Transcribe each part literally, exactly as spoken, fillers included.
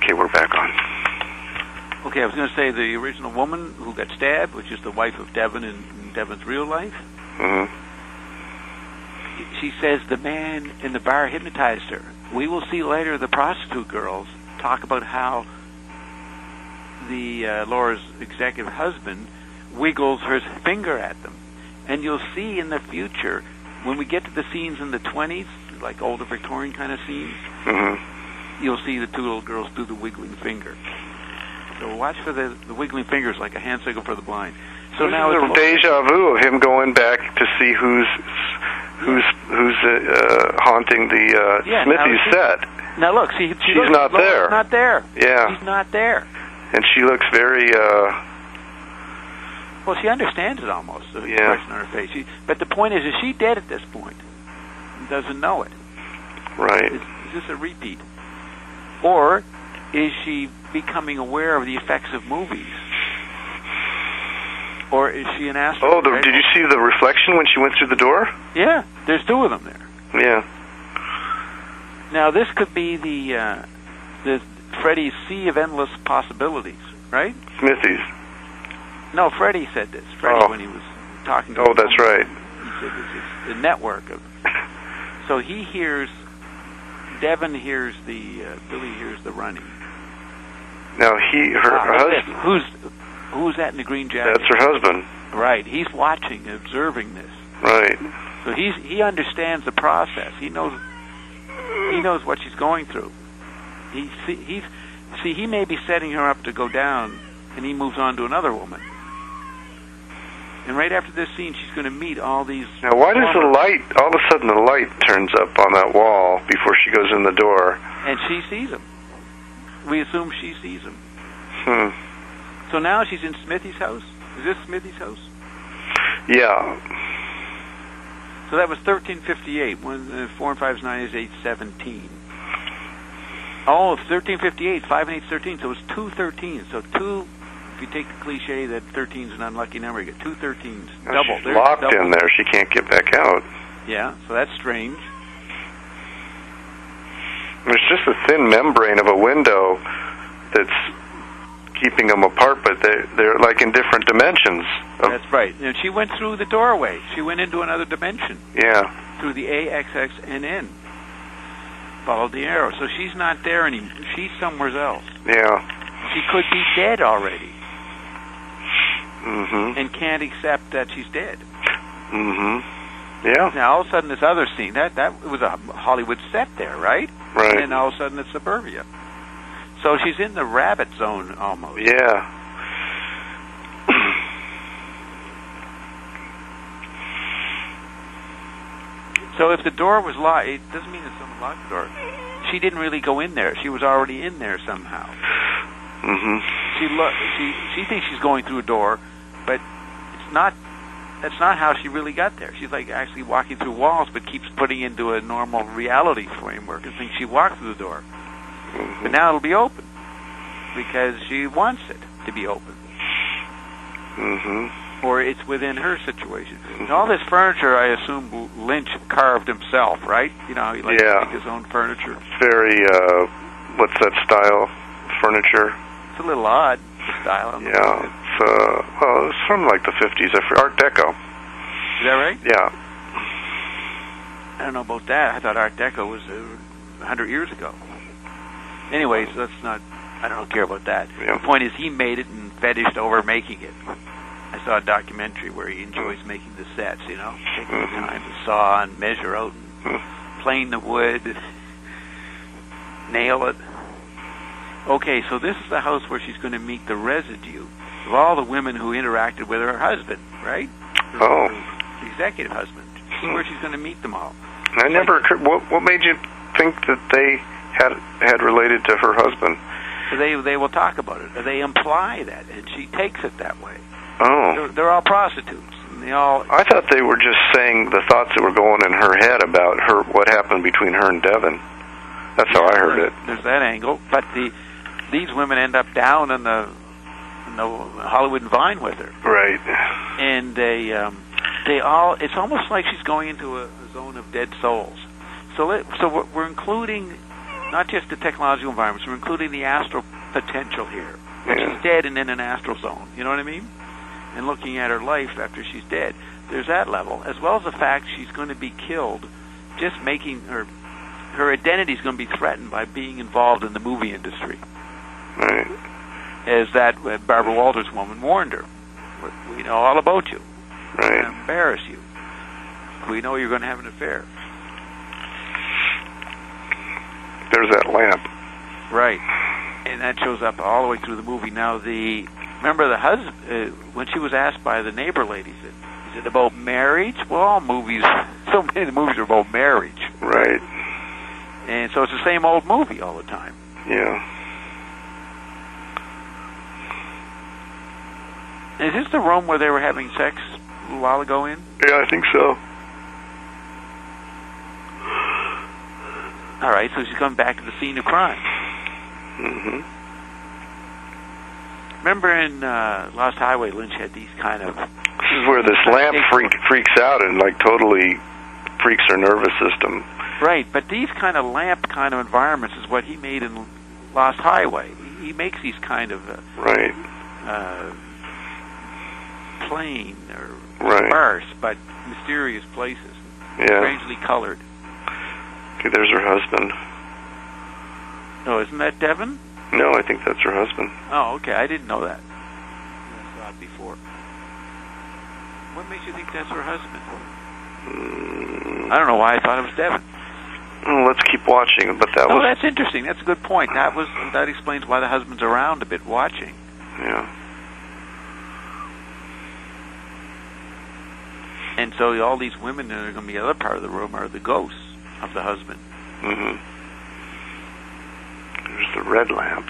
Okay, we're back on. Okay, I was going to say the original woman who got stabbed, which is the wife of Devon in, in Devon's real life. Mm-hmm. She says the man in the bar hypnotized her. We will see later the prostitute girls talk about how the uh, Laura's executive husband wiggles her finger at them. And you'll see in the future, when we get to the scenes in the twenties, like older Victorian kind of scenes, mm-hmm. you'll see the two little girls do the wiggling finger. So watch for the, the wiggling fingers like a hand signal for the blind. So this now is it's a deja vu of him going back to see who's who's who's uh, uh, haunting the uh, yeah, Smithy now, set. Now look, see, she she's looks, not Laura's there. Not there. Yeah, she's not there. And she looks very. Uh, well, she understands it almost. The yeah. expression on her face. She, but the point is, is she dead at this point? Doesn't know it. Right. Is, is this a repeat, or is she becoming aware of the effects of movies? Or is she an astral? Oh, the, did you see the reflection when she went through the door? Yeah, there's two of them there. Yeah. Now this could be the uh, the Freddy's sea of endless possibilities, right? Smithy's. No, Freddy said this. Freddy, oh. when he was talking to Oh, that's right. He said this is a network of. So he hears. Devon hears the. Uh, Billy hears the running. Now he, her, ah, her husband. Who's who's that in the green jacket? That's her husband. Right. He's watching, observing this. Right. So he's he understands the process. He knows he knows what she's going through. He see, he's see he may be setting her up to go down, and he moves on to another woman. And right after this scene, she's going to meet all these. Now, why does the light all of a sudden the light turns up on that wall before she goes in the door? And she sees him. We assume she sees him. Hmm. So now she's in Smithy's house. Is this Smithy's house? Yeah. So that was thirteen fifty-eight. When uh, four and five is nine is eight seventeen. Oh, thirteen fifty-eight. Five and eight is thirteen. So it's two thirteens. So two. If you take the cliche that thirteen is an unlucky number, you get two thirteens. Now Double. she's There's locked double. in there. She can't get back out. Yeah. So that's strange. There's just a thin membrane of a window that's keeping them apart, but they're, they're like in different dimensions. That's right. And she went through the doorway. She went into another dimension. Yeah. Through the A X X N N. Followed the arrow. So she's not there anymore. She's somewhere else. Yeah. She could be dead already. Mm-hmm. And can't accept that she's dead. Mm-hmm. Yeah. Now, all of a sudden, this other scene, that, that was a Hollywood set there, right? Right. And all of a sudden, it's suburbia. So she's in the rabbit zone, almost. Yeah. So if the door was locked, it doesn't mean it's some locked door. She didn't really go in there. She was already in there somehow. Mm-hmm. She look. She she thinks she's going through a door, but it's not. That's not how she really got there. She's like actually walking through walls, but keeps putting into a normal reality framework and thinks she walked through the door. Mm-hmm. But now it'll be open because she wants it to be open. Mm-hmm. Or it's within her situation. And all this furniture, I assume Lynch carved himself, right? You know, he likes yeah. to make his own furniture. Very, uh, what's that style? Furniture? It's a little odd, the style. Yeah, it's, uh, well, it's from like the fifties, Art Deco. Is that right? Yeah. I don't know about that. I thought Art Deco was uh, a hundred years ago. Anyways, let's not, I don't care about that. Yeah. The point is he made it and fetished over making it. I saw a documentary where he enjoys making the sets, you know, taking Mm-hmm. the time to saw and measure out and Mm-hmm. plane the wood, nail it. Okay, so this is the house where she's going to meet the residue of all the women who interacted with her husband, right? Her, Oh. her executive husband. This is where she's going to meet them all. I never occurred, what, what made you think that they had had related to her husband? So they they will talk about it. They imply that, and she takes it that way. Oh. They're, they're all prostitutes. And they all. I thought they were just saying the thoughts that were going in her head about her, what happened between her and Devon. That's how I heard it. There's that angle, but the these women end up down in the in the Hollywood and Vine with her. Right. And they um, they all. It's almost like she's going into a, a zone of dead souls. So let, so we're, we're including not just the technological environments, we're including the astral potential here. That Yeah. she's dead and in an astral zone. You know what I mean? And looking at her life after she's dead. There's that level, as well as the fact she's going to be killed, just making her, her identity is going to be threatened by being involved in the movie industry. Right. As that uh, Barbara Walters woman warned her. We know all about you. We're going Right. to embarrass you. We know you're going to have an affair. There's that lamp. Right. And that shows up all the way through the movie. Now, the remember the husband, uh, when she was asked by the neighbor lady, is it, is it about marriage? Well, all movies, so many of the movies are about marriage. Right. And so it's the same old movie all the time. Yeah. Is this the room where they were having sex a little while ago in? Yeah, I think so. All right, so she's coming back to the scene of crime. Mm-hmm. Remember in uh, Lost Highway, Lynch had these kind of... This is where this lamp freak, freaks out and, like, totally freaks her nervous system. Right, but these kind of lamp kind of environments is what he made in Lost Highway. He makes these kind of... Uh, Right. Uh, plain or Right. sparse, but mysterious places. Yeah. Strangely colored. Okay, there's her husband. Oh, isn't that Devon? No, I think that's her husband. Oh, okay. I didn't know that. I saw it before. What makes you think that's her husband? Mm. I don't know why I thought it was Devon. Well, let's keep watching, but that Oh, was... that's interesting. That's a good point. That was that explains why the husband's around a bit watching. Yeah. And so all these women that are going to be the other part of the room are the ghosts of the husband. Mm-hmm. There's the red lamp.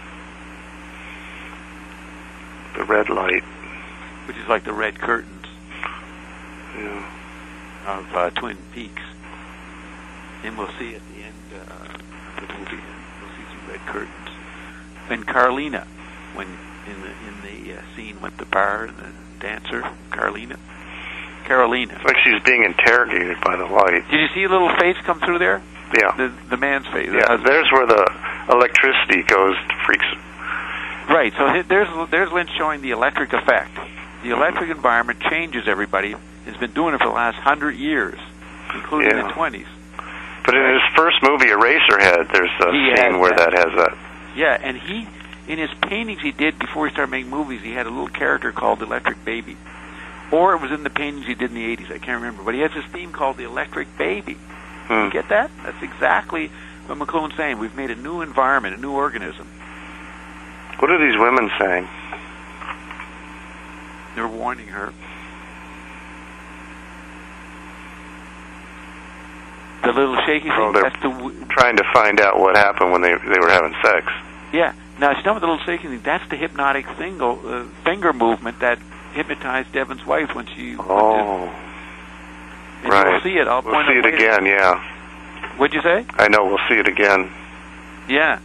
The red light. Which is like the red curtains Yeah. of uh, Twin Peaks. And we'll see at the end uh, of the movie, we'll see some red curtains. And Carlina, when in the in the uh, scene with the bar and the dancer, Carlina. Carolina. It's like she's being interrogated by the light. Did you see a little face come through there? Yeah. The the man's face. the Yeah, husband. there's where the electricity goes, freaks. Right, so hi- there's there's Lynch showing the electric effect. The electric environment changes everybody. It's been doing it for the last hundred years, including Yeah. the twenties. But in his first movie, Eraserhead, there's a He scene has where that. that has that. Yeah, and he, in his paintings he did before he started making movies, he had a little character called Electric Baby. Or it was in the paintings he did in the eighties, I can't remember. But he has this theme called the Electric Baby. Hmm. You get that? That's exactly what McLuhan's saying. We've made a new environment, a new organism. What are these women saying? They're warning her. The little shaky Oh, thing, they're that's the... W- trying to find out what happened when they they were having sex. yeah. Now, she's done with the little shaky thing. That's the hypnotic fingo, uh, finger movement that hypnotized Devon's wife when she... Oh, and right. You'll see it. I'll We'll point see out it later. again, yeah. What'd you say? I know, we'll see it again. Yeah.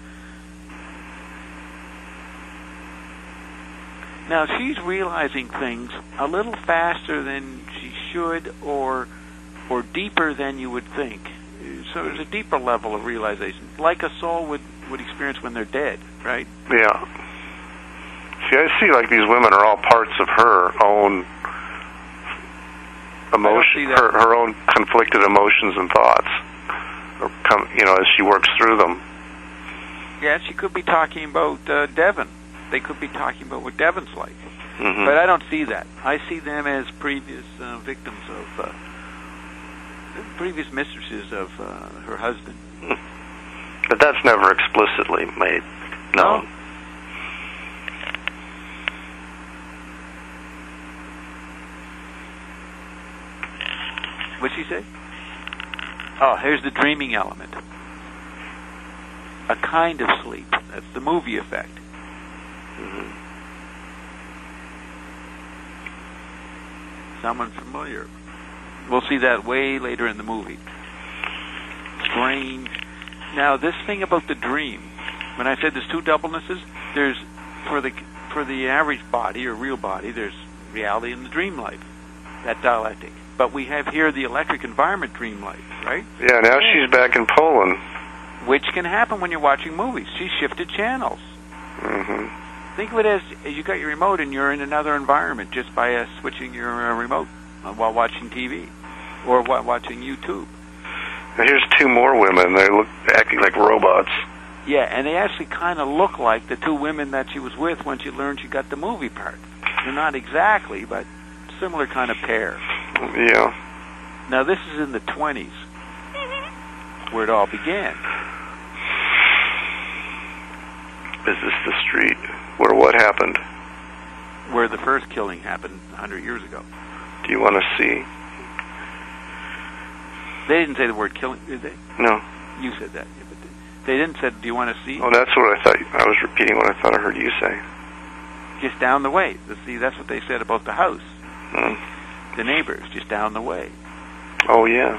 Now, she's realizing things a little faster than she should or or deeper than you would think. So there's a deeper level of realization, like a soul would, would experience when they're dead, right? Yeah. See, I see like these women are all parts of her own emotion, see that. her, her own conflicted emotions and thoughts, or come, you know, as she works through them. Yeah, she could be talking about uh, Devon. They could be talking about what Devon's like. Mm-hmm. But I don't see that. I see them as previous uh, victims of, uh, previous mistresses of uh, her husband. But that's never explicitly made known. No. What'd she say? Oh, here's the dreaming element. A kind of sleep. That's the movie effect. Mm-hmm. Someone familiar. We'll see that way later in the movie. Strange. Now, this thing about the dream, when I said there's two doublenesses, there's, for the for the average body or real body, there's reality and the dream life. That dialectic. But we have here the electric environment dream life, right? Yeah, now she's back in Poland. which can happen when you're watching movies. She shifted channels. Mm-hmm. Think of it as, as you got your remote and you're in another environment just by uh, switching your uh, remote uh, while watching T V or while watching YouTube. Now here's two more women. They look acting like robots. Yeah, and they actually kind of look like the two women that she was with when she learned she got the movie part. They're not exactly, but similar kind of pair. Yeah. Now this is in the twenties, where it all began. Is this the street where what happened? Where the first killing happened a hundred years ago. Do you want to see? They didn't say the word killing, did they? No. You said that. Yeah, but they didn't say, do you want to see? Oh, that's what I thought. I was repeating what I thought I heard you say. Just down the way. See, that's what they said about the house. Hmm. The neighbors, just down the way. Oh, yeah.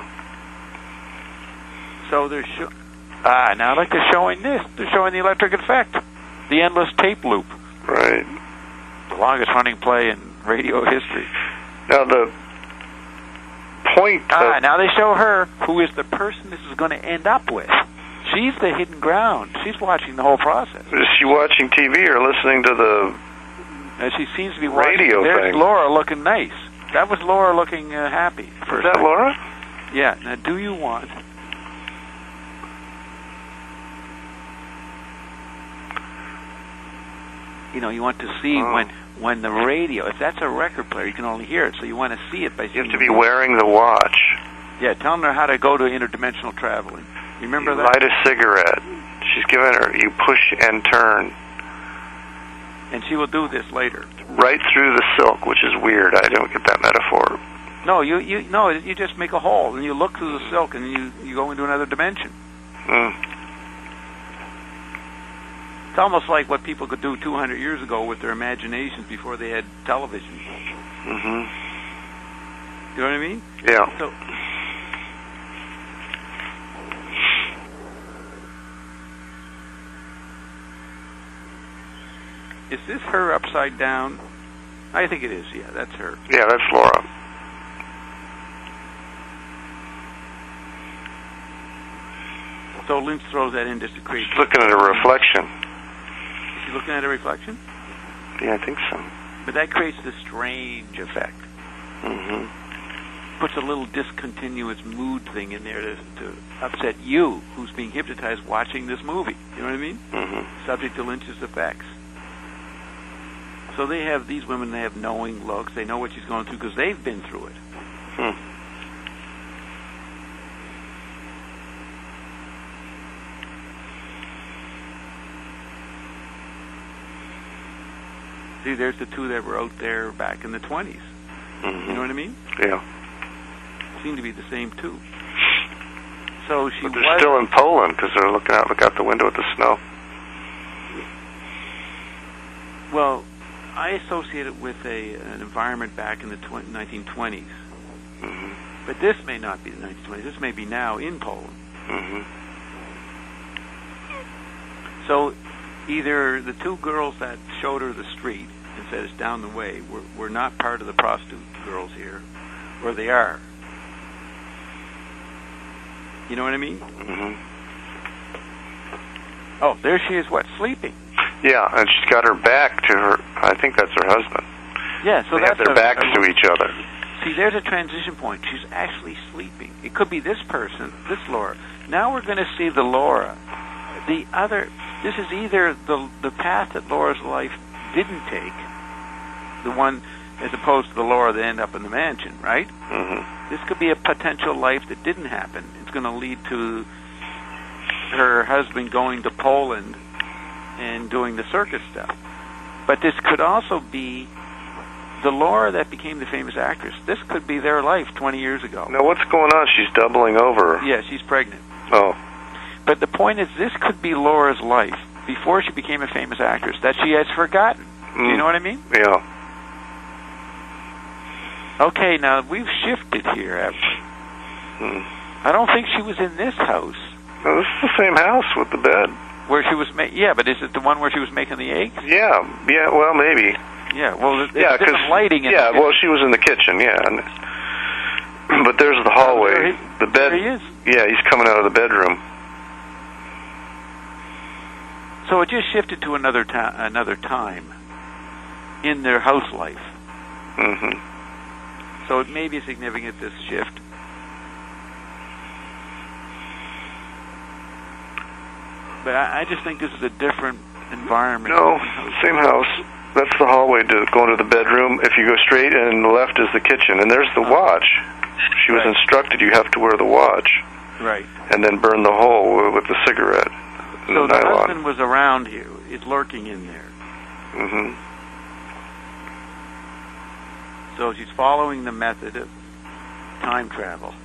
So they're show- ah, now like they're showing this. They're showing the electric effect. The endless tape loop. Right. The longest running play in radio history. Now, the point Ah, of... now they show her, who is the person this is going to end up with. She's the hidden ground. She's watching the whole process. Is she watching T V or listening to the And she seems to be watching. radio There's thing? Laura looking nice. That was Laura looking uh, happy. Is that Laura? Yeah. Now, do you want... You know, you want to see oh. when when the radio, if that's a record player, you can only hear it, so you want to see it by seeing You have to the be movie. wearing the watch. Yeah, telling her how to go to interdimensional traveling. Remember you that? light a cigarette. She's giving her, you push and turn. And she will do this later. Right through the silk, which is weird. I don't get that metaphor. No, you you no, you just make a hole, and you look through the silk, and you, you go into another dimension. Mm. It's almost like what people could do two hundred years ago with their imaginations before they had television. Mm-hmm. You know what I mean? Yeah. So, is this her upside down? I think it is, yeah, that's her. Yeah, that's Laura. So Lynch throws that in just to create... She's looking at a reflection. Is she looking at a reflection? Yeah, I think so. But that creates this strange effect. Mm-hmm. Puts a little discontinuous mood thing in there to, to upset you, who's being hypnotized watching this movie. You know what I mean? Mm-hmm. Subject to Lynch's effects. So they have, these women, they have knowing looks. They know what she's going through because they've been through it. Hmm. See, there's the two that were out there back in the twenties. Mm-hmm. You know what I mean? Yeah. Seem to be the same two. So she But they're was... still in Poland because they're looking out, look out the window at the snow. Well, I associate it with a an environment back in the tw- nineteen twenties. Mm-hmm. But this may not be the nineteen twenties. This may be now in Poland. Mm-hmm. So either the two girls that showed her the street and said it's down the way were, were not part of the prostitute girls here, or they are. You know what I mean? Mm-hmm. Oh, there she is, what, sleeping? Yeah, and she's got her back to her, I think that's her husband. Yeah, so they that's have their a, backs a, to each other. See, there's a transition point. She's actually sleeping. It could be this person, this Laura. Now we're going to see the Laura. The other, this is either the the path that Laura's life didn't take, the one as opposed to the Laura that ended up in the mansion, right? Mm-hmm. This could be a potential life that didn't happen. It's going to lead to her husband going to Poland and doing the circus stuff. But this could also be the Laura that became the famous actress. This could be their life twenty years ago. Now, what's going on? She's doubling over. Yeah, she's pregnant. Oh. But the point is, this could be Laura's life before she became a famous actress that she has forgotten. Mm. Do you know what I mean? Yeah. Okay, now we've shifted here, haven't we? Mm. I don't think she was in this house. No, this is the same house with the bed. Where she was making... Yeah, but is it the one where she was making the eggs? Yeah, yeah, well, maybe. Yeah, well, there's yeah, different lighting in yeah, the well, she was in the kitchen, yeah. And, but there's the hallway. There he, the bed. there he is. Yeah, he's coming out of the bedroom. So it just shifted to another ta- another time in their house life. Mm-hmm. So it may be significant, this shift. But I, I just think this is a different environment. No, same house. That's the hallway to go into the bedroom. If you go straight and left is the kitchen, and there's the watch. She was Right. instructed you have to wear the watch. Right. And then burn the hole with the cigarette. So the the nylon. husband was around here. It's lurking in there. Mm-hmm. So she's following the method of time travel.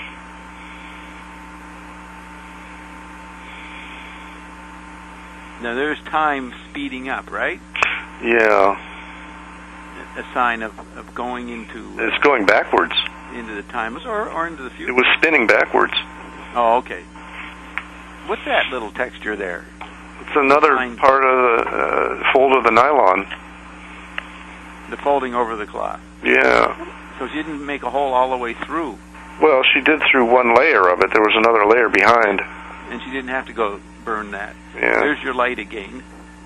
Now there's time speeding up, right? Yeah. A sign of, of going into uh, It's going backwards. into the timeless or, or into the future. It was spinning backwards. Oh, okay. What's that little texture there? It's another Fine. part of the uh, fold of the nylon. The folding over the cloth. Yeah. So she didn't make a hole all the way through, Well, she did through one layer of it. There was another layer behind. and she didn't have to go burn that. Yeah. There's your light again.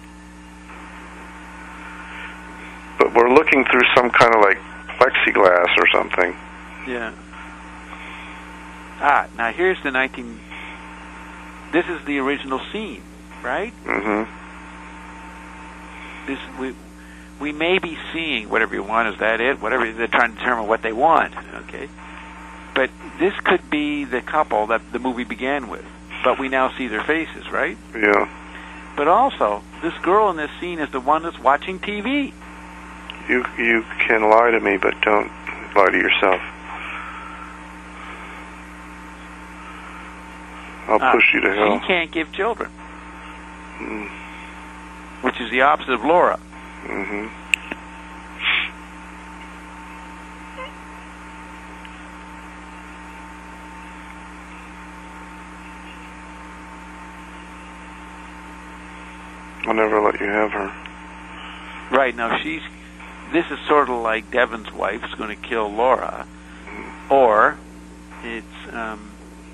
But we're looking through some kind of like plexiglass or something. Yeah. Ah, now here's the nineteen... This is the original scene, right? Mm-hmm. This we we may be seeing whatever you want. Is that it? Whatever they're trying to determine what they want. Okay. But this could be the couple that the movie began with. But we now see their faces, right? Yeah. But also, this girl in this scene is the one that's watching T V. You you can lie to me, but don't lie to yourself. I'll Uh, push you to hell. She can't give children, Mm. which is the opposite of Laura. Mm-hmm. I'll never let you have her. Right, now she's... This is sort of like Devon's wife's going to kill Laura. Or it's... Um,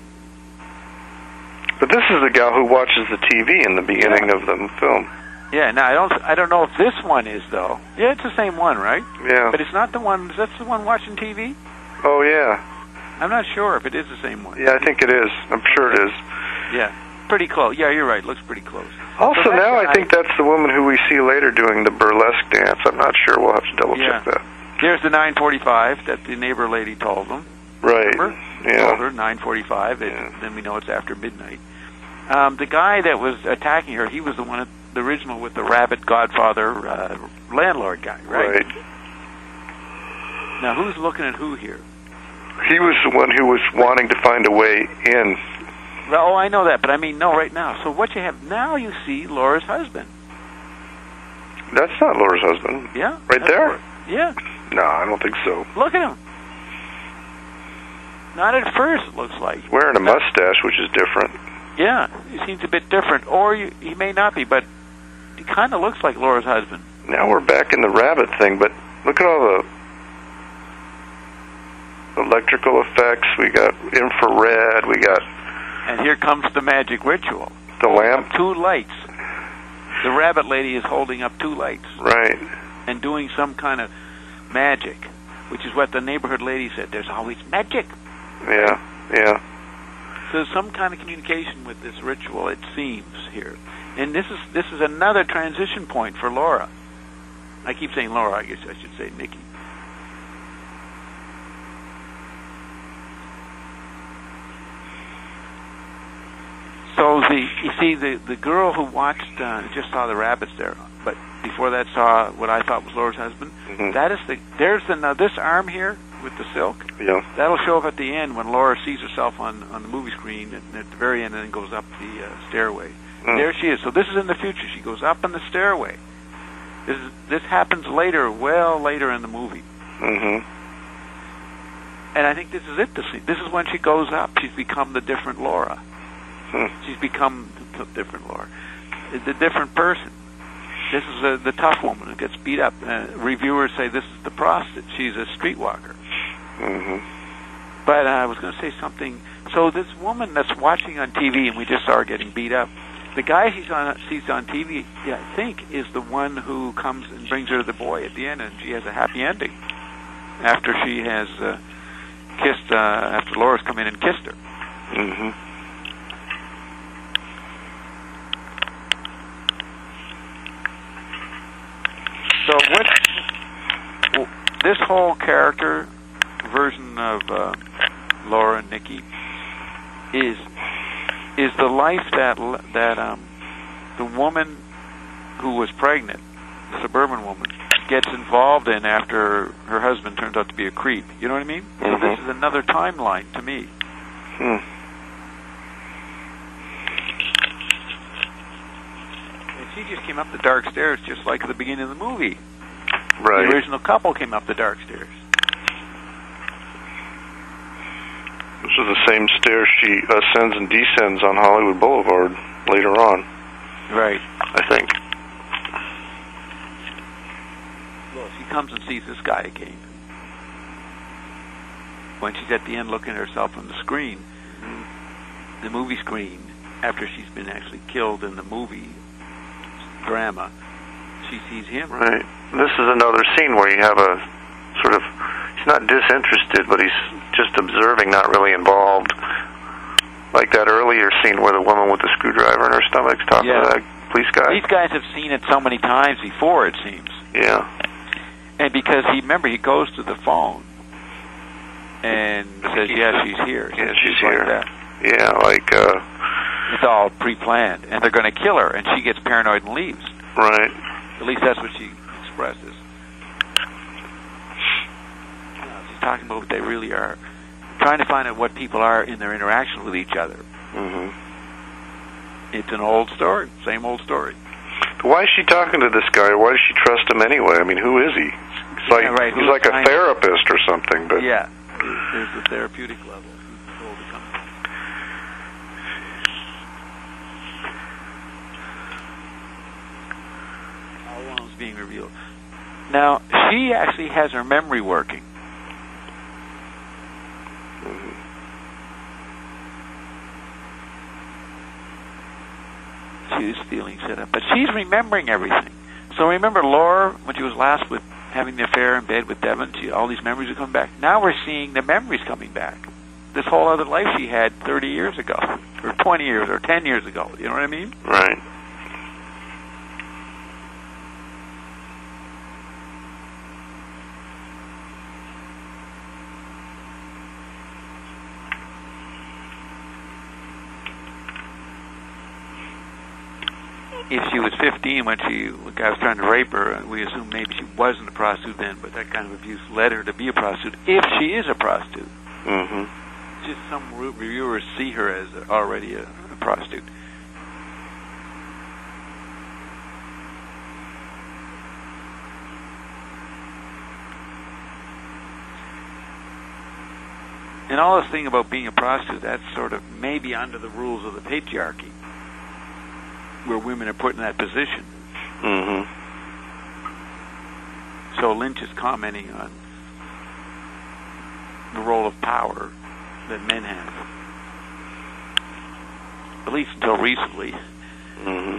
But this is the gal who watches the T V in the beginning of the film. yeah, now I don't I don't know if this one is, though. Yeah, it's the same one, right? Yeah. But it's not the one... That's the one watching T V? Oh, yeah. I'm not sure if it is the same one. Yeah, I think it is. I'm sure it is. Yeah, pretty close. Yeah, you're right. Looks pretty close. Also, So that now I guy- think that's the woman who we see later doing the burlesque dance. I'm not sure. We'll have to double Yeah. check that. There's the nine forty-five that the neighbor lady told them. Right. Remember? Yeah. Told her nine forty-five. It, Yeah. Then we know it's after midnight. Um, the guy that was attacking her, he was the one, the original with the rabbit Godfather uh, landlord guy, right? Right. Now, who's looking at who here? He was the one who was wanting to find a way in. Well, oh, I know that, but I mean, no, right now. So what you have now, you see Laura's husband. That's not Laura's husband. Yeah. Right that's there? Laura. Yeah. No, I don't think so. Look at him. Not at first, it looks like. He's wearing a mustache, which is different. Yeah, he seems a bit different, or you, he may not be, but he kind of looks like Laura's husband. Now we're back in the rabbit thing, but look at all the electrical effects. We got infrared. We got And here comes the magic ritual. the lamp. Two lights. The rabbit lady is holding up two lights Right. and doing some kind of magic, which is what the neighborhood lady said. There's always magic. Yeah. Yeah. So there's some kind of communication with this ritual, it seems, here. And this is this is another transition point for Laura. I keep saying Laura, I guess I should say Nikki. So the you see the the girl who watched uh, just saw the rabbits there, but before that saw what I thought was Laura's husband. Mm-hmm. That is the there's the now this arm here with the silk. Yeah. That'll show up at the end when Laura sees herself on on the movie screen and at the very end, and then goes up the uh, stairway. Mm. There she is. So this is in the future. She goes up in the stairway. This is, this happens later, well later in the movie. Mm-hmm. And I think this is it. This this is when she goes up. She's become the different Laura. Hmm. She's become the different Laura, the different person. This is a, the tough woman who gets beat up. Uh, reviewers say this is the prostitute. She's a streetwalker. Mm-hmm. But uh, I was going to say something. So this woman that's watching on T V, and we just saw her getting beat up, The guy she's on, sees on T V, yeah, I think, is the one who comes and brings her the boy at the end, and she has a happy ending after she has uh, kissed, uh, after Laura's come in and kissed her. Mm-hmm. So what, this whole character version of uh, Laura and Nikki is is the life that that um, the woman who was pregnant, the suburban woman, gets involved in after her husband turns out to be a creep. You know what I mean? Mm-hmm. So this is another timeline to me. Hmm. And she just came up the dark stairs just like at the beginning of the movie. Right. The original couple came up the dark stairs. This is the same stairs she ascends and descends on Hollywood Boulevard later on. Right. I think. Well, she comes and sees this guy again. When she's at the end looking at herself on the screen, the movie screen, after she's been actually killed in the movie drama, she sees him. Right. This is another scene where you have a sort of, he's not disinterested, but he's just observing, not really involved. Like that earlier scene where the woman with the screwdriver in her stomach's talking Yeah. to that police guy. These guys have seen it so many times before, it seems. Yeah. And because he, remember, he goes to the phone and says, yeah, she's here. Yeah, she's she's like here. that. Yeah, like, uh... It's all pre-planned, and they're going to kill her, and she gets paranoid and leaves. Right. At least that's what she expresses. She's talking about what they really are, trying to find out what people are in their interaction with each other. Mm-hmm. It's an old story, same old story. Why is she talking to this guy? Why does she trust him anyway? I mean, who is he? It's like, Yeah, right. he's Who's like a trying to- therapist or something. But Yeah, there's the therapeutic level. He's told to come. All along is being revealed. Now, she actually has her memory working. She's feeling set up, but she's remembering everything. So remember Laura, when she was last with having the affair in bed with Devon, she, all these memories are coming back. Now we're seeing the memories coming back. This whole other life she had thirty years ago, or twenty years, or ten years ago. You know what I mean? Right. If she was fifteen when she the guy was trying to rape her, we assume maybe she wasn't a prostitute then, but that kind of abuse led her to be a prostitute. If she is a prostitute, Mm-hmm. just some re- reviewers see her as already a, a prostitute. And all this thing about being a prostitute, that's sort of maybe under the rules of the patriarchy, where women are put in that position. Mm-hmm. So Lynch is commenting on the role of power that men have, at least until recently. Mm-hmm.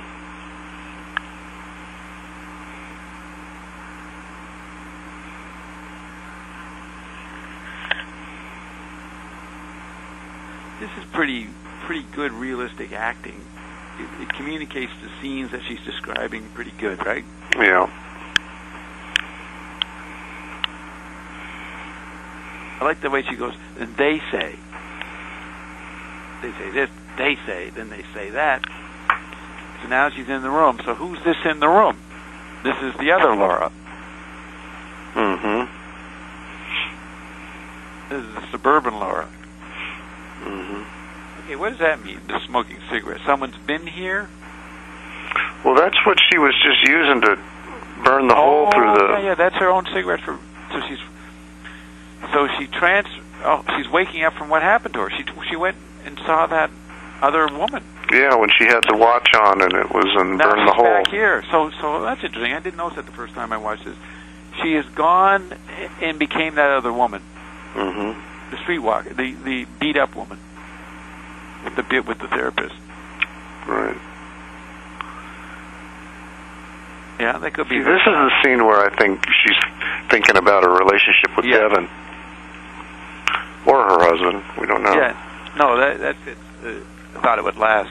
This is pretty, pretty good realistic acting. It, it communicates the scenes that she's describing pretty good, right? Yeah. I like the way she goes, and they say. They say this, they say, then they say that. So now she's in the room. So who's this in the room? This is the other Laura. Mm-hmm. This is the suburban Laura. Mm-hmm. Okay, what does that mean, the smoking cigarette? Someone's been here? Well, that's what she was just using to burn the hole oh, through the... yeah, yeah, that's her own cigarette. For So she's... So she trans... Oh, she's waking up from what happened to her. She she went and saw that other woman. Yeah, when she had the watch on and it was in Now burn she's the hole. back here. So so that's interesting. I didn't notice that the first time I watched this. She is gone and became that other woman, Mm-hmm. the streetwalker, the the beat up woman with the bit with the therapist. Right. Yeah, that could be. See, this is the scene where I think she's thinking about her relationship with yeah. Devin. Or her husband. We don't know. Yeah. No, that, that fits. Uh, I thought it would last.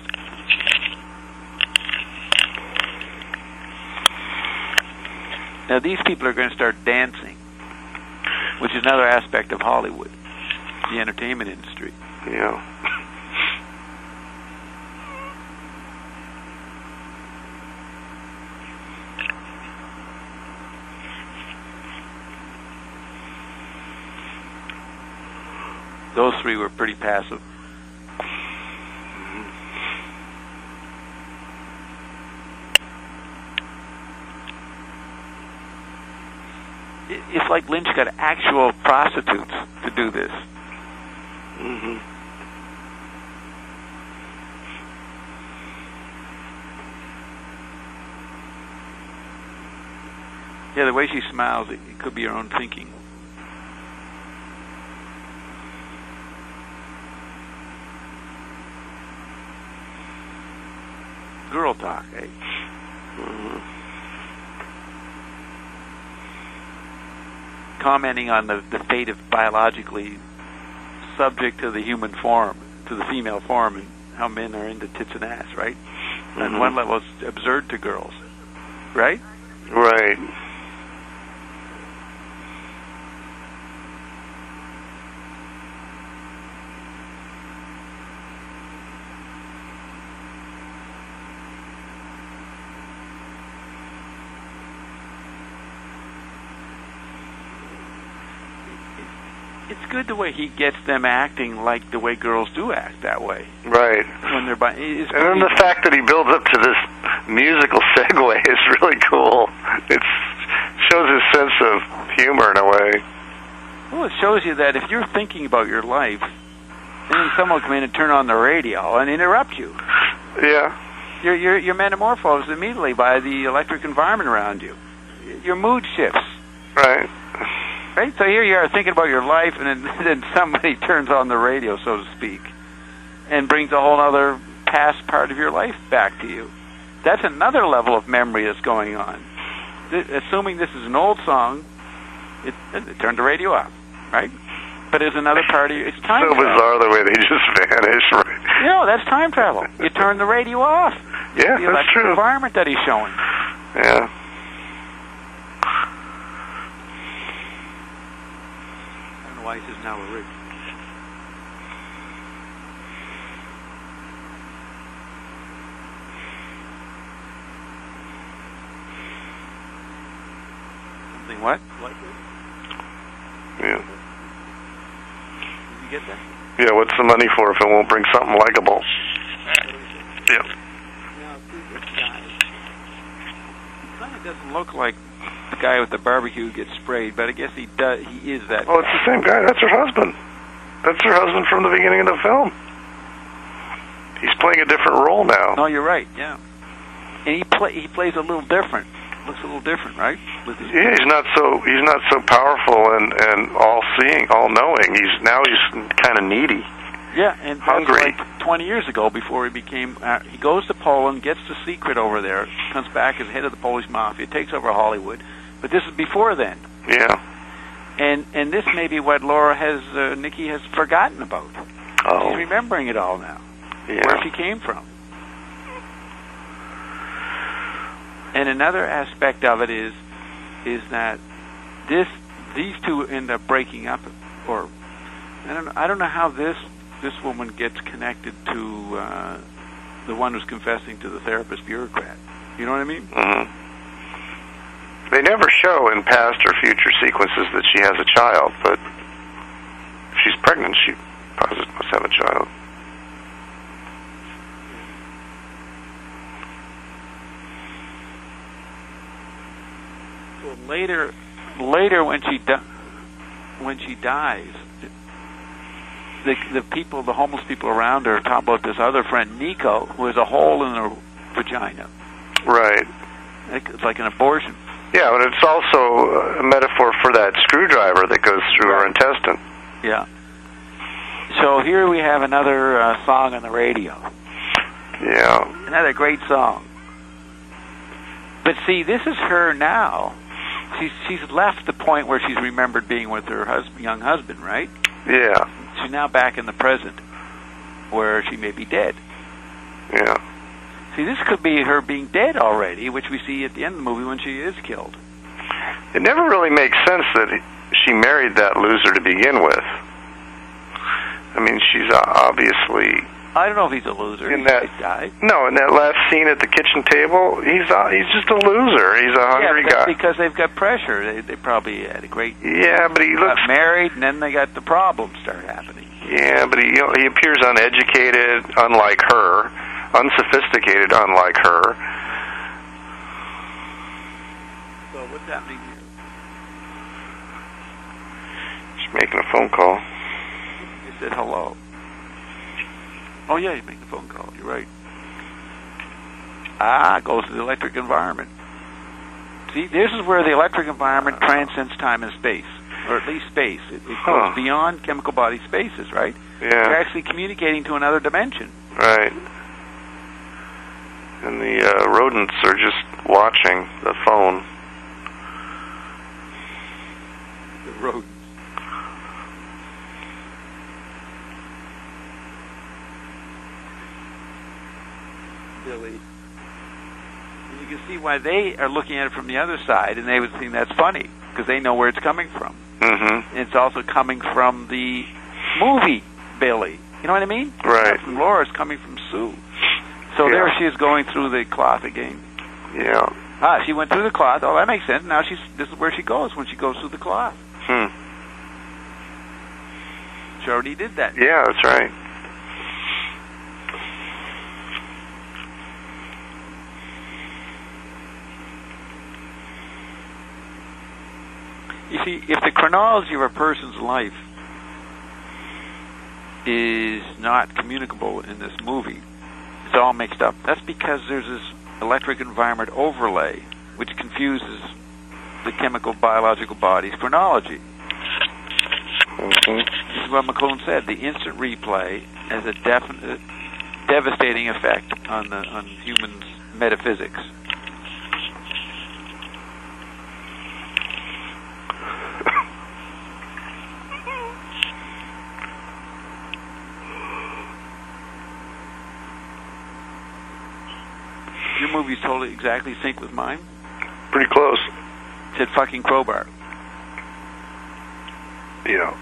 Now, these people are going to start dancing, which is another aspect of Hollywood, the entertainment industry. Yeah. Those three were pretty passive. It's like Lynch got actual prostitutes to do this. Mm-hmm. Yeah, the way she smiles, it, it could be her own thinking. Girl talk, eh? Mm-hmm. Commenting on the, the fate of biologically subject to the human form, to the female form, and how men are into tits and ass, right? Mm-hmm. On one level, it's absurd to girls, right? Right. It's good the way he gets them acting like the way girls do act that way. Right. When they're by, it's and then the fact that he builds up to this musical segue is really cool. It shows his sense of humor in a way. Well, it shows you that if you're thinking about your life, and then someone will come in and turn on the radio and interrupt you. Yeah. You're, you're, you're metamorphosed immediately by the electric environment around you. Your mood shifts. Right. Right? So here you are thinking about your life, and then, then somebody turns on the radio, so to speak, and brings a whole other past part of your life back to you. That's another level of memory that's going on. Th- assuming this is an old song, it, it turned the radio off, right? But there's another part of you. It's time so travel. bizarre the way they just vanish, right? You know, that's time travel. You turn the radio off. Yeah, the that's true. environment that he's showing. Yeah. Why he says now we're rich. Something what? Like it? Yeah. Did you get that? Yeah, what's the money for if it won't bring something likable? Yeah. Now, see this guy. He kind of doesn't look like the guy with the barbecue gets sprayed, but I guess he does. He is that. Oh, it's the same guy. That's her husband. That's her husband from the beginning of the film. He's playing a different role now. No, you're right. Yeah, and he play he plays a little different. Looks a little different, right? With his yeah, he's not so he's not so powerful and and all seeing, all knowing. He's now he's kind of needy. Yeah, and hungry. That was like twenty years ago before he became. Uh, he goes to Poland, gets the secret over there, comes back as head of the Polish mafia, takes over Hollywood. But this is before then. Yeah. And and this may be what Laura has, uh, Nikki has forgotten about. Oh. She's remembering it all now. Yeah. Where she came from. And another aspect of it is, is that this these two end up breaking up, or I don't I don't know how this this woman gets connected to uh, the one who's confessing to the therapist bureaucrat. You know what I mean? Mm-hmm. They never show in past or future sequences that she has a child, but if she's pregnant, she probably must have a child. So later, later when she di- when she dies, the the people, the homeless people around her, talk about this other friend, Nico, who has a hole in her vagina. Right. It's like an abortion. Yeah, but it's also a metaphor for that screwdriver that goes through right. her intestine. Yeah. So here we have another uh, song on the radio. Yeah. Another great song. But see, this is her now. She's she's left the point where she's remembered being with her husband, young husband, right? Yeah. She's now back in the present, where she may be dead. Yeah. See, this could be her being dead already, which we see at the end of the movie when she is killed. It never really makes sense that she married that loser to begin with. I mean, she's obviously... I don't know if he's a loser. In he's that, a nice guy. No, in that last scene at the kitchen table, he's uh, he's just a loser. He's a hungry yeah, but that's guy. because they've got pressure. They, they probably had a great... Yeah, but he looks... got married, and then they got the problems start happening. Yeah, but he you know, he appears uneducated, unlike her, unsophisticated, unlike her. So what's happening here? She's making a phone call. He said hello. Oh, yeah, he's making a phone call. You're right. Ah, goes to the electric environment. See, this is where the electric environment transcends time and space, or at least space. It, it goes Huh. beyond chemical body spaces, right? Yeah. You're actually communicating to another dimension. Right. And the uh, rodents are just watching the phone. The rodents. Billy. And you can see why they are looking at it from the other side, and they would think that's funny, because they know where it's coming from. Mm-hmm. And it's also coming from the movie Billy. You know what I mean? Right. From Laura, it's coming from Sue. So Yeah. there she is going through the cloth again. Yeah. Ah, she went through the cloth. Oh, that makes sense. Now she's this is where she goes when she goes through the cloth. Hmm. She already did that. Yeah, that's right. You see, if the chronology of a person's life is not communicable in this movie, it's all mixed up. That's because there's this electric environment overlay, which confuses the chemical biological body's chronology. Mm-hmm. This is what McLuhan said. The instant replay has a definite, devastating effect on the on humans' metaphysics. Your movie's totally exactly synced with mine. Pretty close. It said fucking crowbar. Yeah.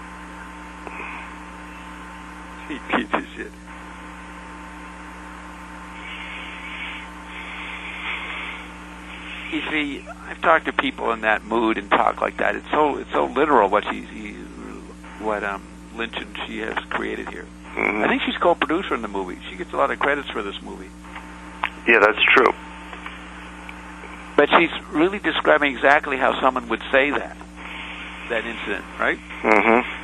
He piece of shit. You see, I've talked to people in that mood and talk like that. It's so it's so literal what she's he, what um Lynch and she has created here. Mm-hmm. I think she's co-producer in the movie. She gets a lot of credits for this movie. Yeah, that's true. But she's really describing exactly how someone would say that, that incident, right? Mm-hmm.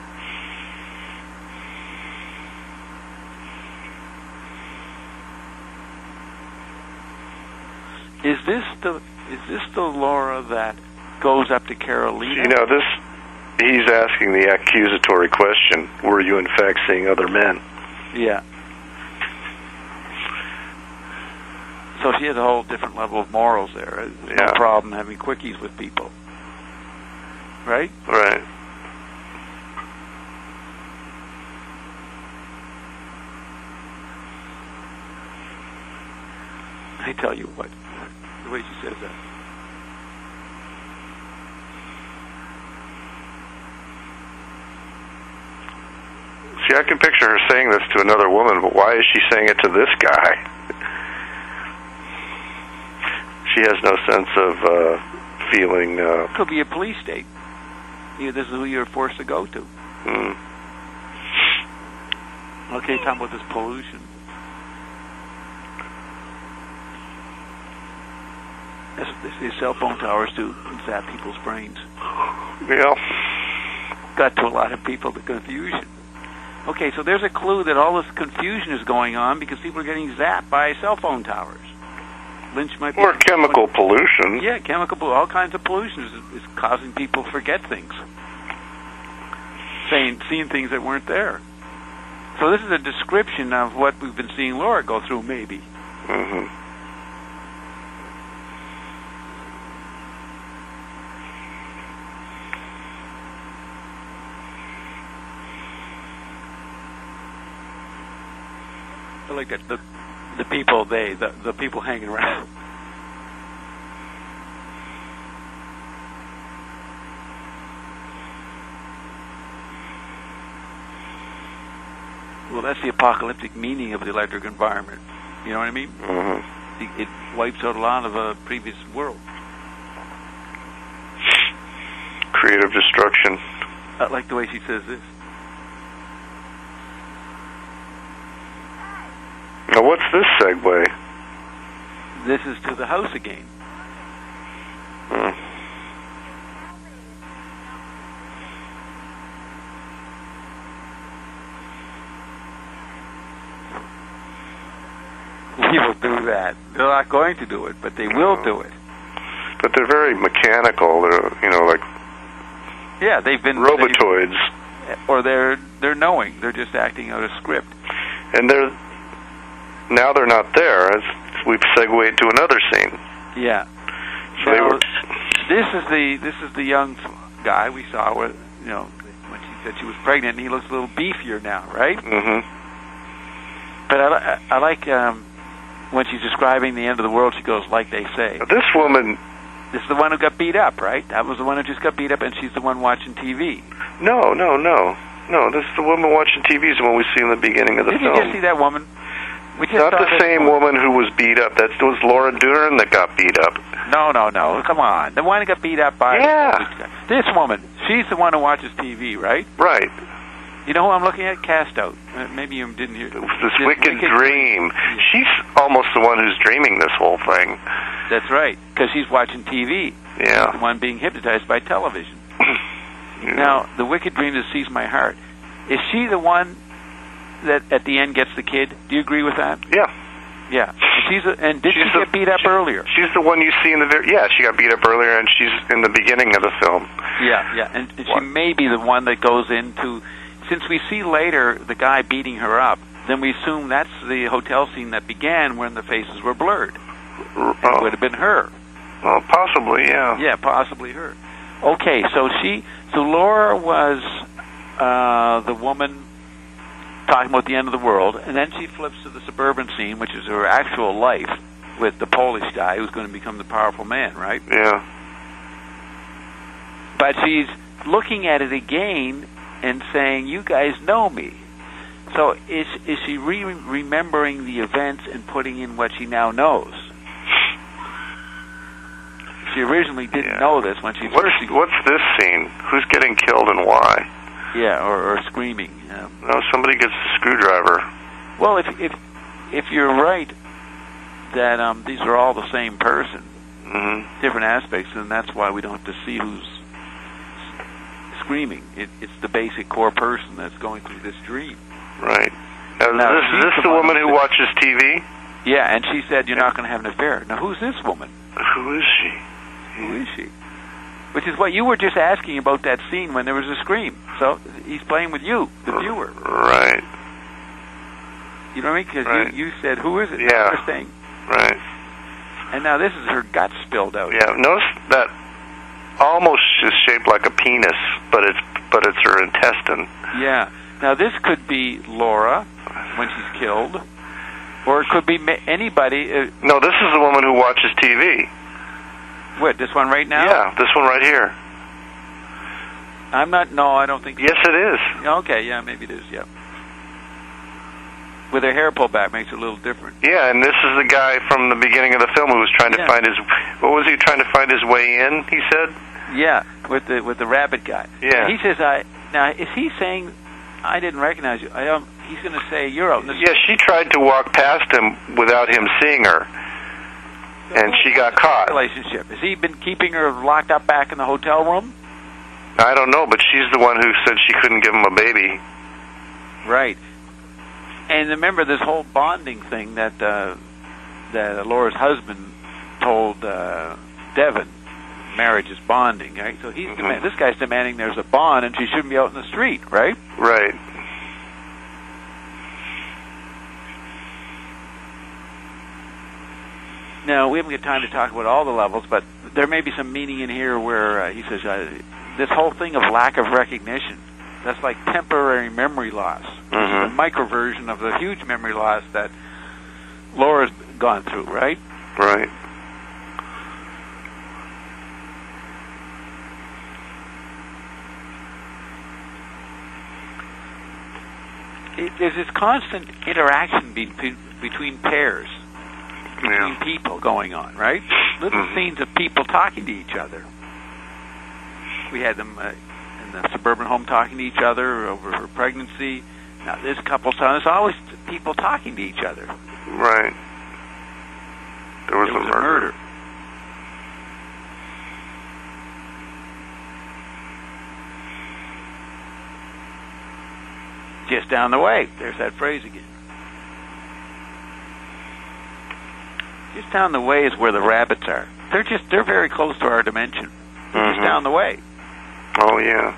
Is this the is this the Laura that goes up to Carolina? You know, this, he's asking the accusatory question, were you in fact seeing other men? Yeah. So she has a whole different level of morals there. There's Yeah. no problem having quickies with people. Right? Right. I tell you what, the way she says that. See, I can picture her saying this to another woman, but why is she saying it to this guy? She has no sense of uh, feeling... Uh, It could be a police state. You, this is who you're forced to go to. mm, Okay, talking about this pollution. This, this, these cell phone towers do zap people's brains. yeah. Got to a lot of people, the confusion. Okay, so there's a clue that all this confusion is going on because people are getting zapped by cell phone towers. Lynch might be... Or chemical pollution. Yeah, chemical, pollu- all kinds of pollution is, is causing people to forget things. Saying, seeing things that weren't there. So this is a description of what we've been seeing Laura go through, maybe. Mm-hmm. like that. The the people, they, the the people hanging around. Well, that's the apocalyptic meaning of the electric environment. You know what I mean? Mm-hmm. It, it wipes out a lot of a previous world. Creative destruction. I like the way she says this. Now, what's this segue? This is to the house again. Hmm. We will do that. They're not going to do it, but they will do it. But they're very mechanical. They're, you know, like yeah, they've been robotoids, they've, or they're they're knowing. They're just acting out a script. And they're now they're not there. As we've segued to another scene. Yeah. So now, they were. This is the this is the young guy we saw. With, you know, when she said she was pregnant, and he looks a little beefier now, right? Mm-hmm. But I, I like um, when she's describing the end of the world. She goes, "Like they say." This woman. This is the one who got beat up, right? That was the one who just got beat up, and she's the one watching T V. No, no, no, no. This is the woman watching T V. Is the one we see in the beginning of the Did film. you just see that woman? We just Not saw the this same woman who was beat up. That was Laura Dern that got beat up. No, no, no. Come on. The one who got beat up by... Yeah. This woman. She's the one who watches T V, right? Right. You know who I'm looking at? Cast Out. Uh, maybe you didn't hear. This, this wicked, wicked dream. Yeah. She's almost the one who's dreaming this whole thing. That's right, because she's watching T V. Yeah. She's the one being hypnotized by television. Yeah. Now, the wicked dream that sees my heart. Is she the one that at the end gets the kid? Do you agree with that? Yeah. Yeah. And, she's a, and did she's she the, get beat up she, earlier? She's the one you see in the... Very, yeah, she got beat up earlier, and she's in the beginning of the film. Yeah, yeah. And, and she may be the one that goes into... Since we see later the guy beating her up, then we assume that's the hotel scene that began when the faces were blurred. Oh. It would have been her. Well, possibly, yeah. Yeah, possibly her. Okay, so she... So Laura was uh, the woman... talking about the end of the world, and then she flips to the suburban scene, which is her actual life with the Polish guy who's going to become the powerful man, right? Yeah. But she's looking at it again and saying, "You guys know me." So is is she re- remembering the events and putting in what she now knows? She originally didn't yeah. know this when she what's, first... What's this scene? Who's getting killed and why? Yeah, or, or screaming. Um, no, somebody gets a screwdriver. Well, if if if you're right that um, these are all the same person, mm-hmm. different aspects, then that's why we don't have to see who's screaming. It, it's the basic core person that's going through this dream. Right. Now, now is this, is this the, the woman who watches T V? Yeah, and she said, "You're not going to have an affair." Now, who's this woman? Who is she? Who is she? Which is what you were just asking about that scene when there was a scream. So he's playing with you, the viewer. Right. You know what I mean? Because right. you, you said, "Who is it?" Yeah. You're saying. Right. And now this is her gut spilled out. Yeah. Notice that almost is shaped like a penis, but it's but it's her intestine. Yeah. Now this could be Laura when she's killed, or it could be anybody. Uh, no, this is the woman who watches T V. What, this one right now? Yeah, this one right here. I'm not, no, I don't think so. Yes, it is. Okay, yeah, maybe it is, yeah. With her hair pulled back makes it a little different. Yeah, and this is the guy from the beginning of the film who was trying to yeah. find his, what was he trying to find his way in, he said? Yeah, with the with the rabbit guy. Yeah. And he says, I, now, is he saying, I didn't recognize you? I don't, he's going to say, you're out in the Yeah, she tried to walk past him without him seeing her. And she got caught. Relationship. Has he been keeping her locked up back in the hotel room? I don't know, but she's the one who said she couldn't give him a baby. Right. And remember this whole bonding thing that uh, that Laura's husband told uh, Devin. Marriage is bonding, right? So he's mm-hmm. demand- this guy's demanding there's a bond, and she shouldn't be out in the street, right? Right. Now, we haven't got time to talk about all the levels, but there may be some meaning in here where uh, he says uh, this whole thing of lack of recognition, that's like temporary memory loss. Mm-hmm. The micro version of the huge memory loss that Laura's gone through, right? Right. It, there's this constant interaction between between pairs, between Yeah. people going on, right? Little Mhm. scenes of people talking to each other. We had them uh, in the suburban home talking to each other over her pregnancy. Now this couple's son, there's always people talking to each other. Right. There was, There was a, a murder. murder. Just down the way. There's that phrase again. Just down the way is where the rabbits are. They're just, they're very close to our dimension. They're Mhm. just down the way. Oh, yeah.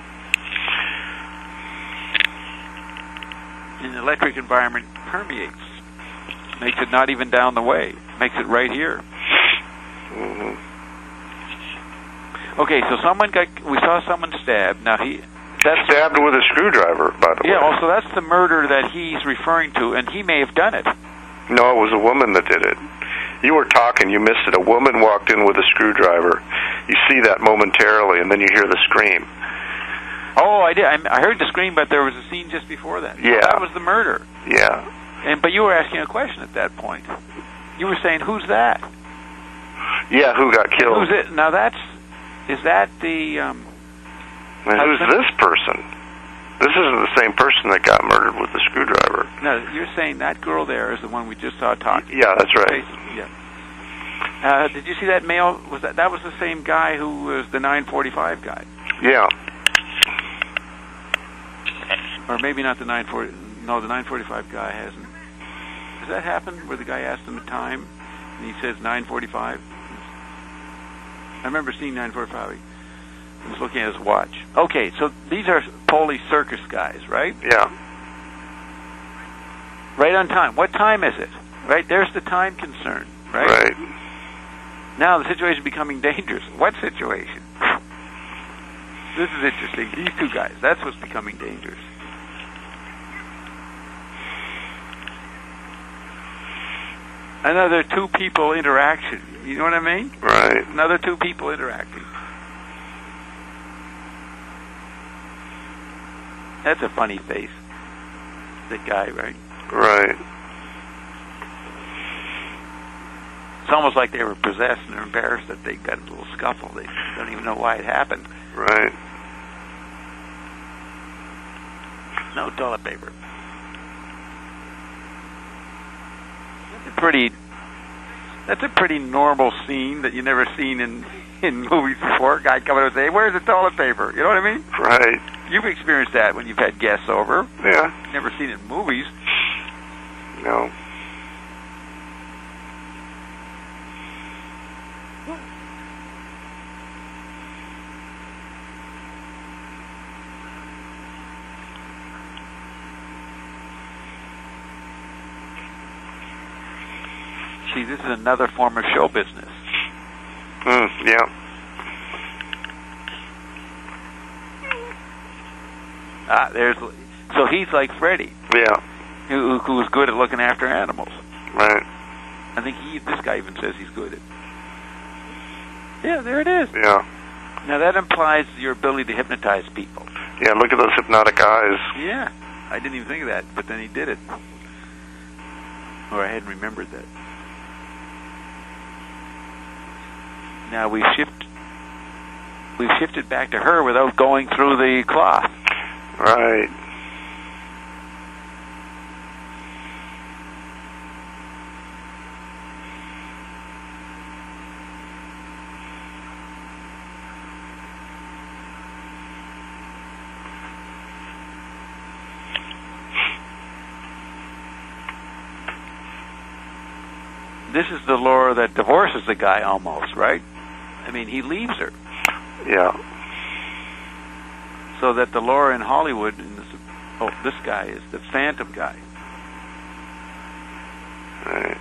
And the electric environment permeates. Makes it not even down the way. Makes it right here. hmm Okay, so someone got, we saw someone stabbed. Now he, that's, Stabbed with a screwdriver, by the yeah, way. also that's the murder that he's referring to, and he may have done it. No, it was a woman that did it. You were talking, you missed it. A woman walked in with a screwdriver. You see that momentarily, and then you hear the scream. Oh, I did. I, I heard the scream, but there was a scene just before that. Yeah. So that was the murder. Yeah. And but you were asking a question at that point. You were saying, "Who's that? Yeah, who got killed? Who's it?" Now that's is that the um, And who's husband? this person? This isn't the same person that got murdered with the screwdriver. No, you're saying that girl there is the one we just saw talking. Yeah, that's right. Yeah. Uh, did you see that male? Was that that was the same guy who was the nine forty-five guy, Yeah. or maybe not the nine forty? No, the nine forty-five guy hasn't. Has that happened where the guy asked him the time and he says nine forty-five? I remember seeing nine forty-five. He was looking at his watch. Okay, so these are Polish circus guys, right? Yeah. Right on time. What time is it? Right, there's the time concern, right? Right. Now the situation is becoming dangerous. What situation? This is interesting. These two guys, that's what's becoming dangerous. Another two people interaction. You know what I mean? Right. Another two people interacting. That's a funny face. That guy, right? Right. It's almost like they were possessed and they're embarrassed that they got in a little scuffle. They don't even know why it happened. Right. No toilet paper. That's a pretty. That's a pretty normal scene that you never seen in in movies before. A guy coming and say, "Where's the toilet paper?" You know what I mean? Right. You've experienced that when you've had guests over. Yeah. Never seen it in movies. No. See, this is another form of show business. Mm, yeah. Ah, there's. So he's like Freddy, Yeah. who who was good at looking after animals. Right. I think he. This guy even says he's good at. Yeah, there it is. Yeah. Now that implies your ability to hypnotize people. Yeah, look at those hypnotic eyes. Yeah, I didn't even think of that, but then he did it. Or I hadn't remembered that. Now we shift. We've shifted back to her without going through the cloth. Right. This is the Laura that divorces the guy almost, right? I mean, he leaves her. Yeah. So that the Laura in Hollywood, and this, oh, this guy is the Phantom guy. Right.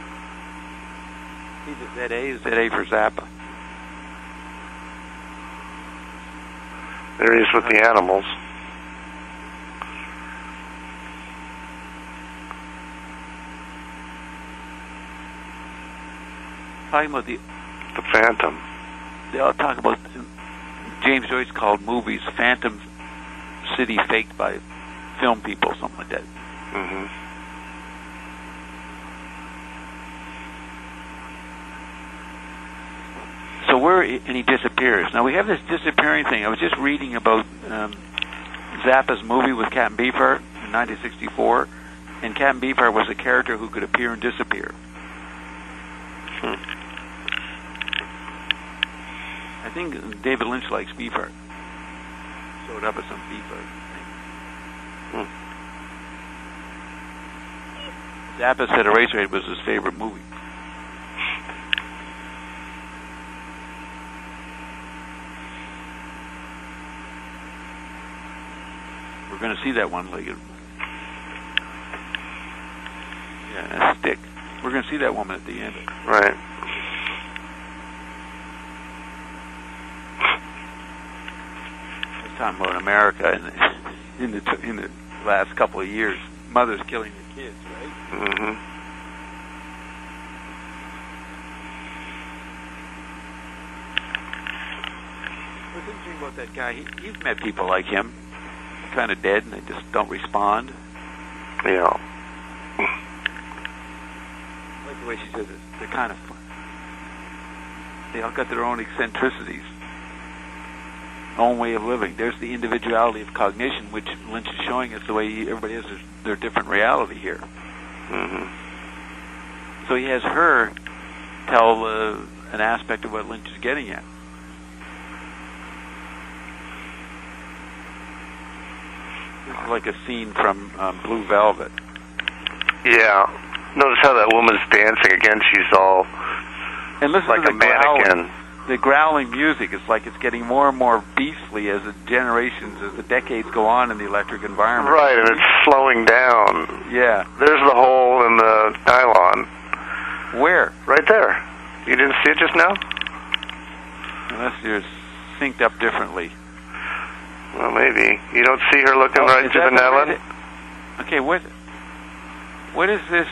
He's a Z A, Z A for Zappa. There he is with the animals. talking about the The Phantom. They all talk about James Joyce called movies Phantom City faked by film people, something like that. Mm-hmm. So where and he disappears. Now we have this disappearing thing. I was just reading about um, Zappa's movie with Captain Beefheart in nineteen sixty-four, and Captain Beefheart was a character who could appear and disappear. Hmm. I think David Lynch likes Beefheart. Showed up at some Beefheart thing. Hmm. Zappa said Eraserhead was his favorite movie. We're going to see that one-legged. Yeah, that stick. We're going to see that woman at the end. Right. I was talking about America in the, in the in the last couple of years. Mothers killing their kids, right? Mm-hmm. What's interesting about that guy? He, you've met people like him, kind of dead, and they just don't respond. Yeah. I like the way she says it. They're kind of fun. They all got their own eccentricities, own way of living. There's the individuality of cognition, which Lynch is showing us the way everybody has their, their different reality here. Mm-hmm. So he has her tell uh, an aspect of what Lynch is getting at. This is like a scene from um, Blue Velvet. Yeah. Notice how that woman's dancing again. She's all and listen like to a the growling, mannequin. the growling music. It's like it's getting more and more beastly as the generations, as the decades go on in the electric environment. Right, and it's slowing down. Yeah. There's the hole in the nylon. Where? Right there. You didn't see it just now? Unless you're synced up differently. Well, maybe. You don't see her looking Oh, right is to the that nylon? it? Okay, what? What is this?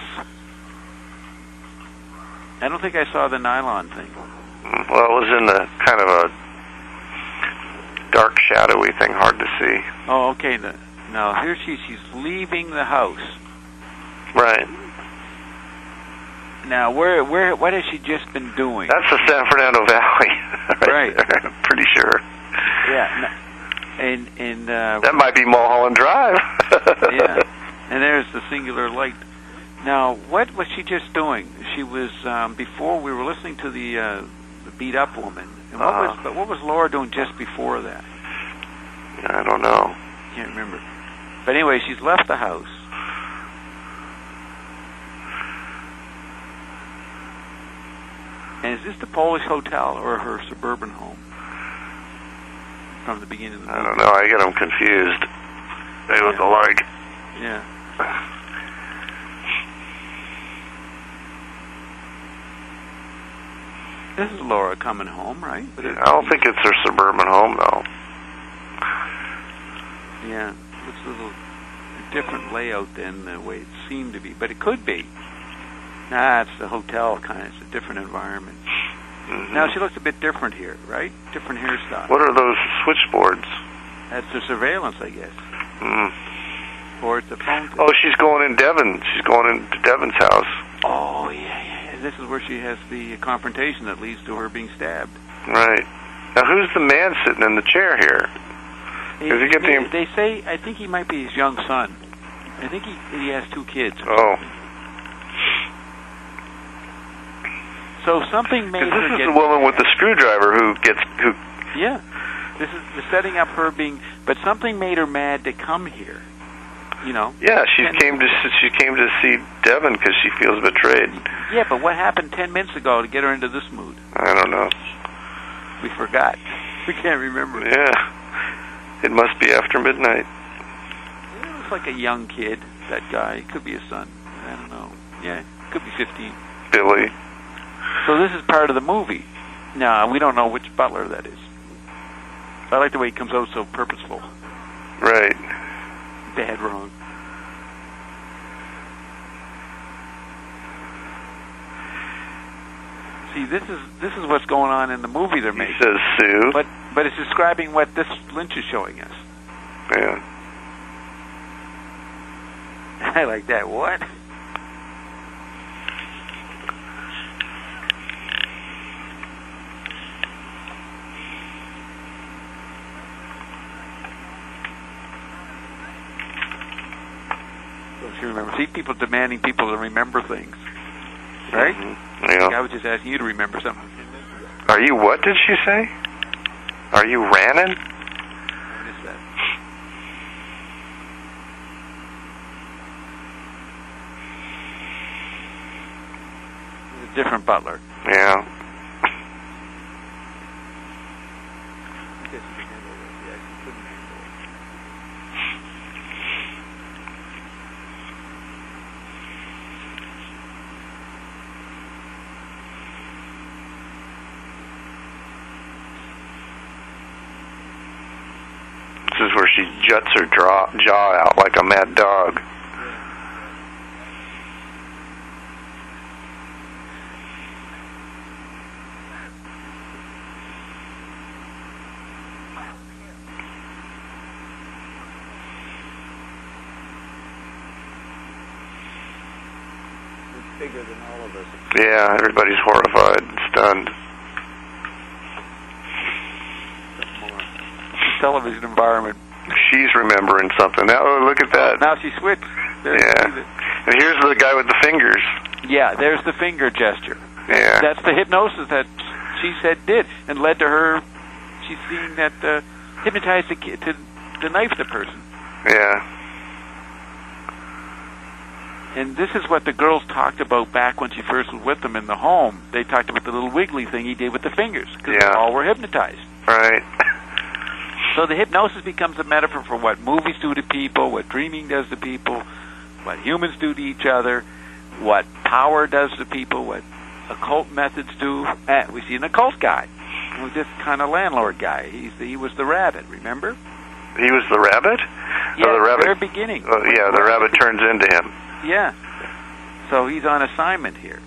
I don't think I saw the nylon thing. Mm, Well, it was in the kind of a dark, shadowy thing, hard to see. Oh, okay. The, now here she she's leaving the house. Right. Now where where what has she just been doing? That's the San Fernando Valley. Right. there, I'm pretty sure. Yeah. no- And and uh, That might be Mulholland Drive. yeah. And there's the singular light. Now, what was she just doing? She was um, before we were listening to the, uh, the beat up woman. And what Uh-huh. was but what was Laura doing just before that? I don't know. Can't remember. But anyway, she's left the house. And is this the Polish hotel or her suburban home? From the beginning of the I movie. don't know. I get them confused. They look Yeah. alike. Yeah. This is Laura coming home, right? But it, I don't think it's her suburban home, though. yeah, looks a little different layout than the way it seemed to be, but it could be. Nah, it's the hotel kind of. It's a different environment. Mm-hmm. Now she looks a bit different here, right? Different hairstyle. What are those switchboards? That's the surveillance, I guess, Mm. or it's a phone. Oh, she's going in Devon. She's going into Devon's house. Oh, yeah, yeah, yeah. This is where she has the confrontation that leads to her being stabbed. Right. Now, who's the man sitting in the chair here? Does he get they, the- they say, I think he might be his young son. I think he he has two kids. Oh. So something made Because her this is get... the woman with the screwdriver who gets... who. Yeah. This is the setting up her being... But something made her mad to come here. You know? Yeah, she And- came to she came to see Devon because she feels betrayed. Yeah, but what happened ten minutes ago to get her into this mood? I don't know. We forgot. We can't remember. Yeah. It must be after midnight. It looks like a young kid, that guy. Could be a son. I don't know. Yeah, could be fifteen. Billy. So this is part of the movie. No, we don't know which butler that is. I like the way he comes out so purposeful. Right. Bad wrong. See, this is this is what's going on in the movie they're making. He says Sue. But but it's describing what this Lynch is showing us. Yeah. I like that. What? Don't you remember? See, people demanding people to remember things. Right? Mm-hmm. Yeah. I was just asking you to remember something. Are you, what did she say? Are you Rannon? What is that? It's a different Butler. Yeah. This is where she juts her draw, jaw out like a mad dog. It's bigger than all of us. Yeah, everybody's horrified and stunned. Television environment. She's remembering something. Now, oh, look at that. Now she switched. There's yeah. And here's the guy with the fingers. Yeah, there's the finger gesture. Yeah. That's the hypnosis that she said did and led to her. She's seeing that uh, hypnotized the kid to, to knife the person. Yeah. And this is what the girls talked about back when she first was with them in the home. They talked about the little wiggly thing he did with the fingers because yeah. they all were hypnotized. Right. So the hypnosis becomes a metaphor for what movies do to people, what dreaming does to people, what humans do to each other, what power does to people, what occult methods do. Uh, we see an occult guy, who's this kind of landlord guy. He's the, he was the rabbit, remember? He was the rabbit? Yeah, oh, the rabbit. very beginning. Oh, yeah, the rabbit turns into him. Yeah. So he's on assignment here.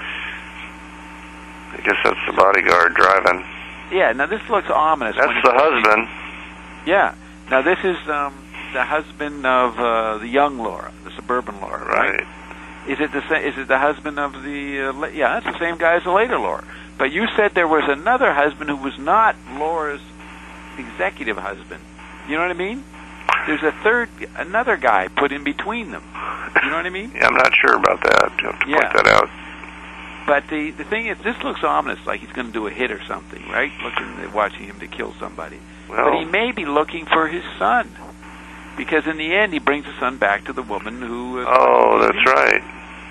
I guess that's the bodyguard driving. Yeah, now this looks ominous. That's the husband. Yeah. Now this is um, the husband of uh, the young Laura, the suburban Laura, right? Right. Is it the sa- is it the husband of the? Uh, la- yeah, that's the same guy as the later Laura. But you said there was another husband who was not Laura's executive husband. You know what I mean? There's a third, another guy put in between them. You know what I mean? Yeah, I'm not sure about that. You have to Yeah. point that out. But the the thing is, this looks ominous, like he's going to do a hit or something, right? Looking, watching him to kill somebody. Well, but he may be looking for his son, because in the end, he brings the son back to the woman who. Uh, oh, that's right.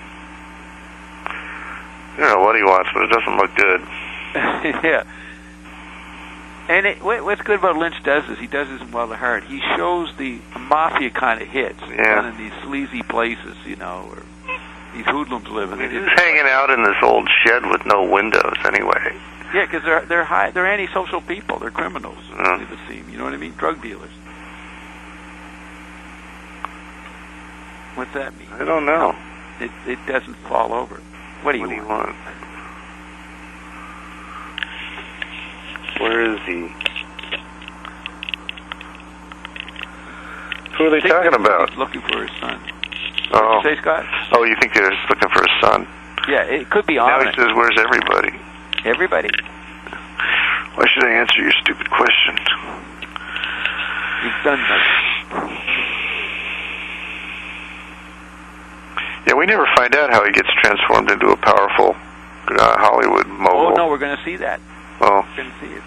I don't know what he wants, but it doesn't look good. Yeah. And it, what, what's good about Lynch does is he does this in Wild at Heart. He shows the many kind of hits Yeah. done in these sleazy places, you know, where these hoodlums live. And He's they just hanging out in this old shed with no windows, anyway. Yeah, because they're they're high, they're antisocial people. They're criminals. Uh. They would seem. You know what I mean? Drug dealers. What's that mean? I don't know. It it doesn't fall over. What do you What do want? you want? Where is he? Who are they I think talking that about? He's looking for his son. Oh. What did you say, Scott? Oh, you think they're just looking for his son? Yeah, it could be Now ominous. he says, "Where's everybody?" Everybody. Why should I answer your stupid questions? He's done nothing. Yeah, we never find out how he gets transformed into a powerful uh, Hollywood mogul. Oh no, we're going to see that. Oh. We're going to see it.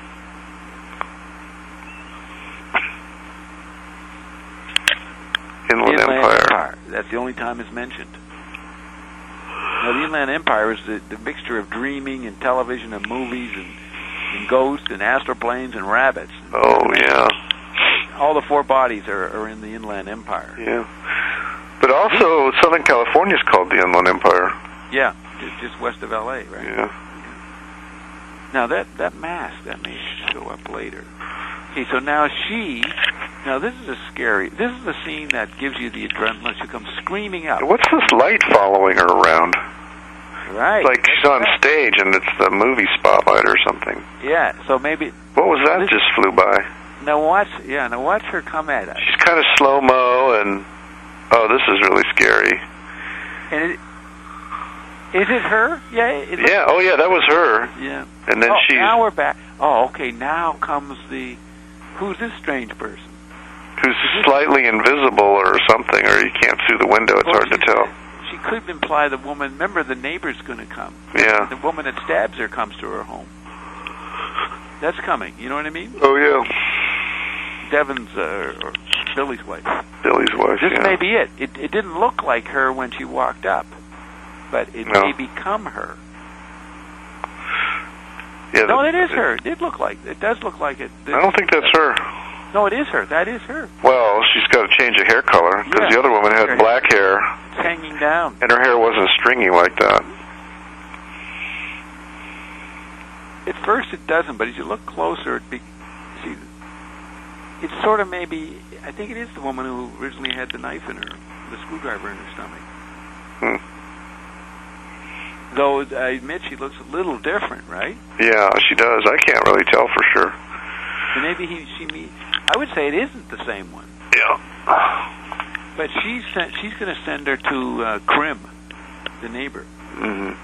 Inland, Inland Empire. Empire. That's the only time it's mentioned. Now, the Inland Empire is the, the mixture of dreaming and television and movies and, and ghosts and astral planes and rabbits. Oh, yeah. All the four bodies are, are in the Inland Empire. Yeah. But also, Southern California is called the Inland Empire. Yeah, just, just west of L A, right? Yeah. Now, that, that mask, that may show up later. Okay, so now she... Now, this is a scary... This is the scene that gives you the adrenaline. She comes screaming up. What's this light following her around? Right. It's like she's on stage and it's the movie spotlight or something. Yeah, so maybe... What was that? Just flew by. Now watch, yeah, now watch her come at us. She's kind of slow-mo and... Oh, this is really scary. And it, is it her? Yeah. It yeah. Oh, yeah. That was her. Yeah. And then oh, she's... now we're back. Oh, okay. Now comes the... Who's this strange person? Who's slightly invisible or something, or you can't see the window. It's well, hard to tell. She could imply the woman... Remember, the neighbor's going to come. Yeah. The woman that stabs her comes to her home. That's coming. You know what I mean? Oh, yeah. Devon's, uh, or Billy's wife. Billy's wife, This yeah. may be it. it. It didn't look like her when she walked up, but it no. may become her. Yeah, no, that, it is it, her. It did look like it. Does look like it. I don't think that's her. No, it is her. That is her. Well, she's got to change her hair color because yeah. the other woman had her black hair. It's hanging down, and her hair wasn't stringy like that. At first, it doesn't, but as you look closer, it be, see, it's sort of maybe. I think it is the woman who originally had the knife in her, the screwdriver in her stomach. Hmm. Though I admit she looks a little different, right? Yeah, she does. I can't really tell for sure. So maybe he, she, me. I would say it isn't the same one. Yeah. But she's sent, she's going to send her to uh, Krim, the neighbor. Mm-hmm.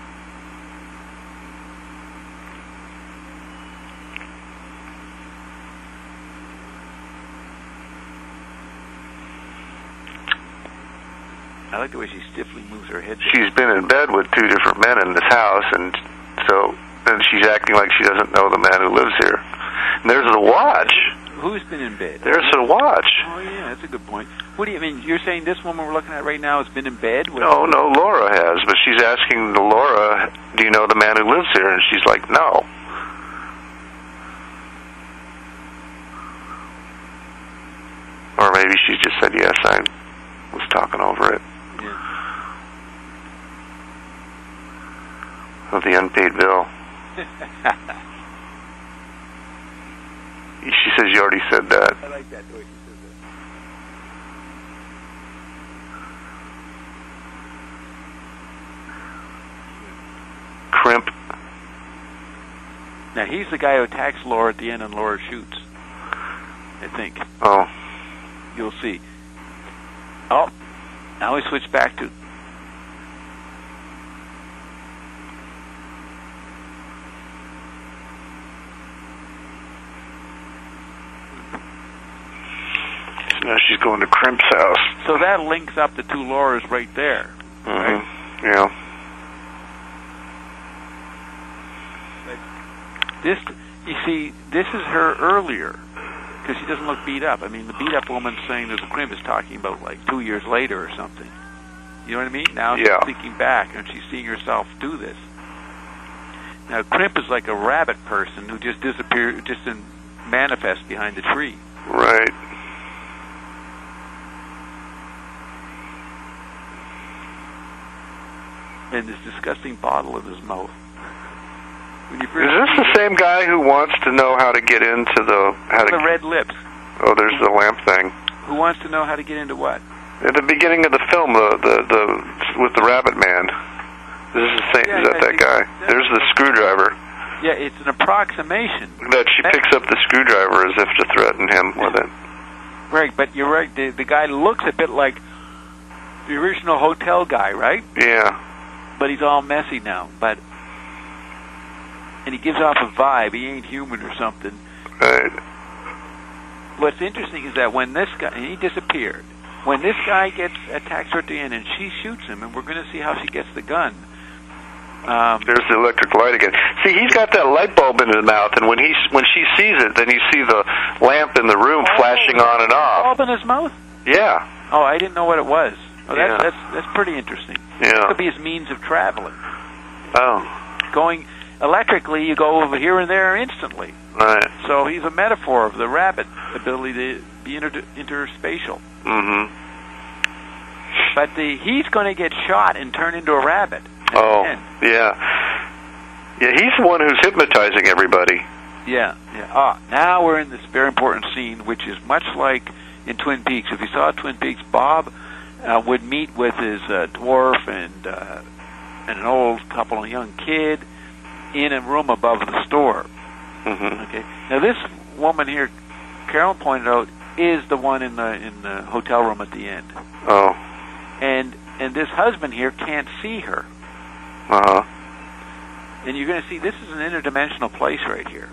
I like the way she stiffly moves her head. She's been in bed with two different men in this house, and so and she's acting like she doesn't know the man who lives here. And there's the watch. Who's been in bed? There's the watch. Oh, yeah, that's a good point. What do you mean? You're saying this woman we're looking at right now has been in bed? With no, no, Laura has, but she's asking the Laura, do you know the man who lives here? And she's like, no. Or maybe she just said, yes, I was talking over it. Yeah. Of the unpaid bill. She says you already said that. I like that the way she says that. Crimp. Now, he's the guy who attacks Laura at the end and Laura shoots. I think. Oh. You'll see. Oh, now we switch back to... Now she's going to Crimp's house. So that links up the two Lauras right there. Mm-hmm. Right? Yeah. This, you see, this is her earlier, because she doesn't look beat up. I mean, the beat up woman saying there's a Crimp is talking about like two years later or something. You know what I mean? Now she's yeah. thinking back, and she's seeing herself do this. Now, Crimp is like a rabbit person who just disappeared, just in, manifests behind the tree. Right. And this disgusting bottle in his mouth. When you Is this the same guy who wants to know how to get into the... How the to, red lips. Oh, there's the lamp thing. Who wants to know how to get into what? At the beginning of the film, the the, the with the rabbit man. This is the same. Yeah, is that yeah, that guy? There's the screwdriver. Yeah, it's an approximation. That she picks up the screwdriver as if to threaten him with it. Right, but you're right. The, the guy looks a bit like the original hotel guy, right? Yeah. But he's all messy now. But and he gives off a vibe. He ain't human or something. Right. What's interesting is that when this guy, and he disappeared, when this guy gets attacks her at the end and she shoots him, and we're going to see how she gets the gun. Um, There's the electric light again. See, he's got that light bulb in his mouth, and when he when she sees it, then you see the lamp in the room oh, flashing on and off. Bulb in his mouth? Yeah. Oh, I didn't know what it was. Oh, that's Yeah. that's that's pretty interesting. Yeah. It could be his means of traveling. Oh. Going electrically, you go over here and there instantly. Right. So he's a metaphor of the rabbit ability to be inter- interspatial. Mm-hmm. But the he's going to get shot and turn into a rabbit. Oh, And, yeah. Yeah, he's the one who's hypnotizing everybody. yeah, yeah. Ah, now we're in this very important scene, which is much like in Twin Peaks. If you saw Twin Peaks, Bob uh, would meet with his uh, dwarf and uh, and an old couple, a young kid, in a room above the store. Mm-hmm. Okay. Now this woman here, Carol pointed out, is the one in the in the hotel room at the end. Oh. And and this husband here can't see her. Uh-huh. And you're going to see this is an interdimensional place right here.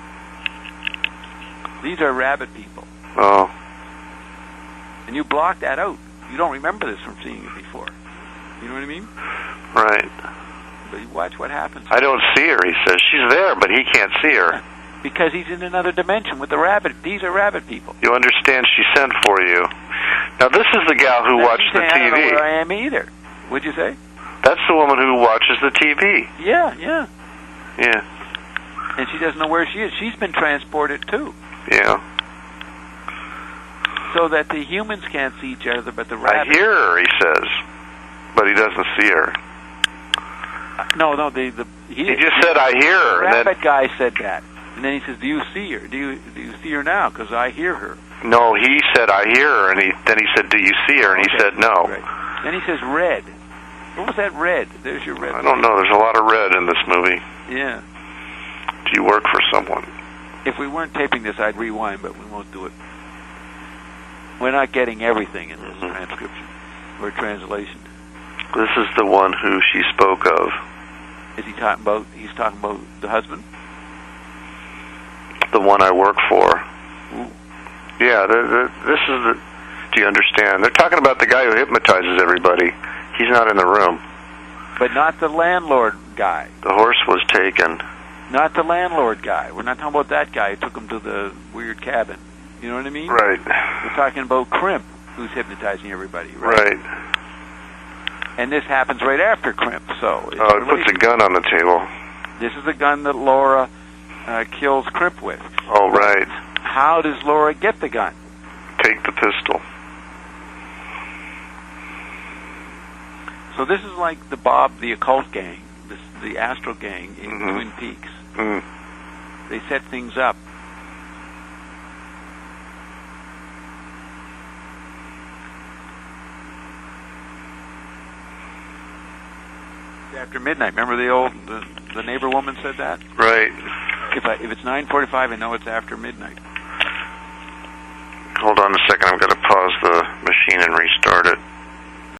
These are rabbit people. Oh. And you block that out. You don't remember this from seeing it before. You know what I mean? Right. But you watch what happens. I don't see her, he says. She's there, but he can't see her. Because he's in another dimension with the rabbit. These are rabbit people. You understand she sent for you. Now, this is the gal who Now, watched the saying, T V. I don't know where I am either. What'd you say? That's the woman who watches the T V. Yeah, yeah. Yeah. And she doesn't know where she is. She's been transported, too. Yeah. So that the humans can't see each other, but the I rabbits... hear her, he says. But he doesn't see her. No, no, the... the he, he just said, I hear her. The and rabbit then, guy said that. And then he says, do you see her? Do you do you see her now? Because I hear her. No, he said, I hear her. And he then he said, do you see her? And he okay. said, no. Right. Then he says, red. What was that red? There's your red. I don't know. There's a lot of red in this movie. Yeah. Do you work for someone? If we weren't taping this, I'd rewind, but we won't do it. We're not getting everything in this mm-hmm. transcription or translation. This is the one who she spoke of. Is he talking about? He's talking about the husband. The one I work for. Ooh. Yeah. The, the, this is the. Do you understand? They're talking about the guy who hypnotizes everybody. He's not in the room. But not the landlord guy. The horse was taken. Not the landlord guy. We're not talking about that guy who took him to the weird cabin. You know what I mean? Right. We're talking about Crimp, who's hypnotizing everybody, right? Right. And this happens right after Crimp, so... It's oh, it puts a gun on the table. This is the gun that Laura uh, kills Crimp with. Oh, right. How does Laura get the gun? Take the pistol. So this is like the Bob the Occult gang, this, the Astral gang in mm-hmm. Twin Peaks. Mm. They set things up. After midnight. Remember the old the, the neighbor woman said that? Right. If I, if it's nine forty-five, I know it's after midnight. Hold on a second. I've got to pause the machine and restart it.